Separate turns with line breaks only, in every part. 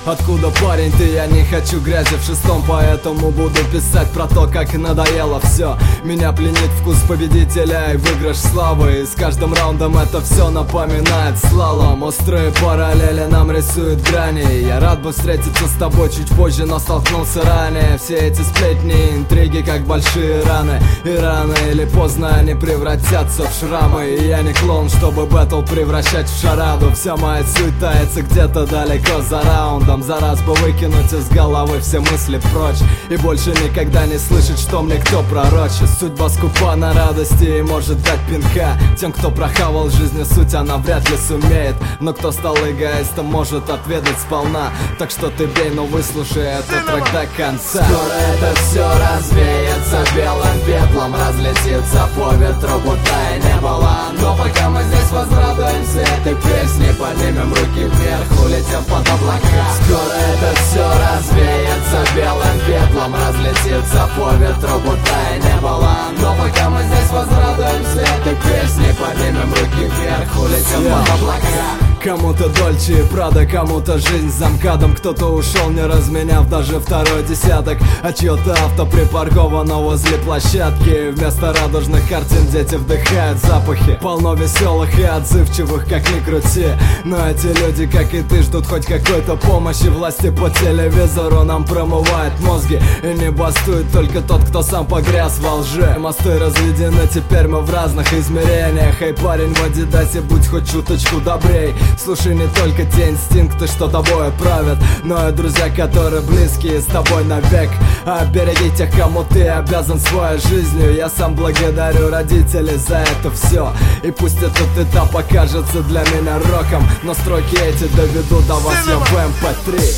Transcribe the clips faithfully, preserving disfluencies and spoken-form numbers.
Откуда парень ты, я не хочу грязи в шестом, поэтому буду писать про то, как надоело все. Меня пленит вкус победителя и выигрыш славы, и с каждым раундом это все напоминает слалом. Острые параллели нам рисуют грани. Я рад бы встретиться с тобой чуть позже, но столкнулся ранее. Все эти сплетни, интриги, как большие раны, и рано или поздно они превратятся в шрамы. И я не клоун, чтобы бэтл превращать в шараду. Вся моя суть тается где-то далеко за раундом. За раз бы выкинуть из головы все мысли прочь и больше никогда не слышать, что мне кто пророчит. Судьба скупа на радости и может дать пинка тем, кто прохавал жизни суть, она вряд ли сумеет. Но кто стал эгоистом, может отведать сполна. Так что ты бей, но выслушай этот трек до конца. Скоро это все развеется белым пеплом, разлетится по ветру, будто и не было. Но пока мы здесь возрадуемся этой песне, поднимем руки вверх, улетим под облака. Скоро это все развеется белым пеплом, разлетится по ветру, будто и не было. Но пока мы здесь возрадуемся этой песне, поднимем руки вверх, улетим под облака. Кому-то Дольче и Прадо, кому-то жизнь за МКАДом. Кто-то ушел, не разменяв даже второй десяток, а чье-то авто припарковано возле площадки. Вместо радужных картин дети вдыхают запахи. Полно веселых и отзывчивых, как ни крути. Но эти люди, как и ты, ждут хоть какой-то помощи. Власти по телевизору нам промывают мозги, и не бастует только тот, кто сам погряз во лжи. Мосты разведены, теперь мы в разных измерениях. Эй, парень в Адидасе, будь хоть чуточку добрей. Слушай не только те инстинкты, что тобой правят, но и друзья, которые близкие с тобой навек. А береги тех, кому ты обязан своей жизнью. Я сам благодарю родителей за это все. И пусть этот этап окажется для меня роком, но строки эти доведу до вас я в эм пэ три.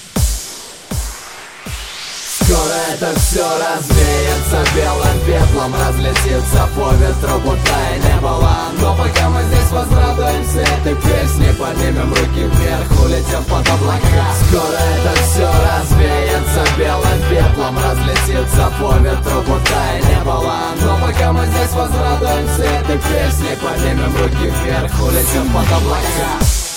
Скоро это все развеется белым пеплом, разлетится по ветру, будто и не было. Но пока мы здесь возрадуемся этой песне, поднимем руки вверх, улетим под облака. Скоро это все развеется белым пеплом, разлетится по ветру, будто и не было. Но пока мы здесь возрадуемся этой песне, поднимем руки вверх, улетим под облака.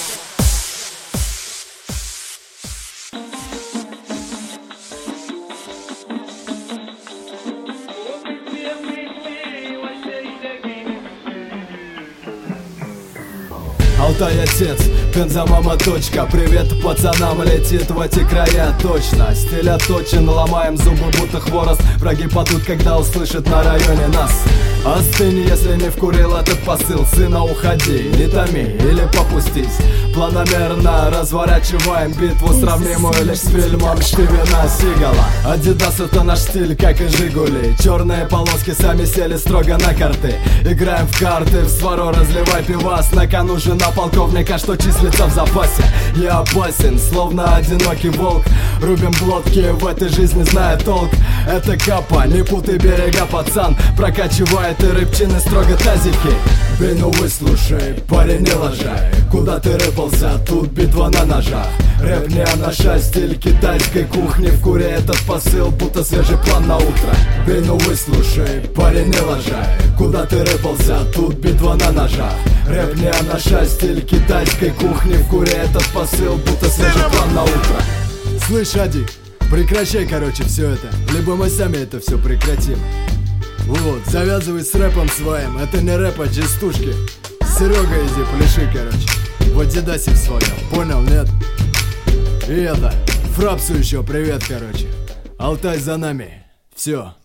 Алтай отец, Пенза мама точка. Привет пацанам, летит в эти края точно. Стиль отточен, ломаем зубы будто хворост. Враги падут, когда услышат на районе нас. Остынь, если не вкурил этот посыл. Сына, уходи, не томи или попустись. Планомерно разворачиваем битву, сравнимую лишь с фильмом Штивена Сигала. Адидас это наш стиль, как и Жигули. Черные полоски сами сели строго на карты. Играем в карты, в свару разливай пивас. На кону жена полковника, что числится в запасе. Я опасен, словно одинокий волк. Рубим глотки, в этой жизни зная толк. Это капа, не путай берега, пацан. Прокачивает и рыбчины строго тазики. Бей, ну выслушай, парень, не лажай. Куда ты рыпался, тут битва на ножах. Рэп не анаша, стиль китайской кухни. В куре этот посыл, будто свежий план на утро. Бей, ну выслушай, парень, не лажай. Куда ты рыпался, тут битва на ножах. Рэп не анаша, стиль китайской кухни. В куре этот посыл, будто свежий план на утро. Слышь, Ади, прекращай, короче, все это. Либо мы сами это все прекратим. Вот, завязывай с рэпом своим. Это не рэп, а джестушки. Серега, иди, пляши, короче. В Адидасе в своем, понял, нет? И это, Фрапсу еще привет, короче. Алтай за нами. Все.